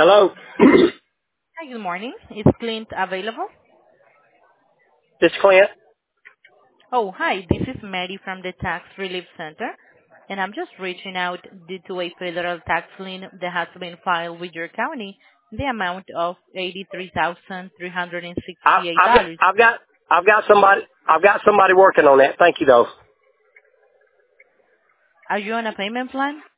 Hello. Hi, good morning. Is Clint available? This Clint. Oh, hi. This is Mary from the Tax Relief Center, and I'm just reaching out due to a federal tax lien that has been filed with your county in the amount of I, I've got $83,368. I've got I've got somebody I've got somebody working on that. Thank you though. Are you on a payment plan?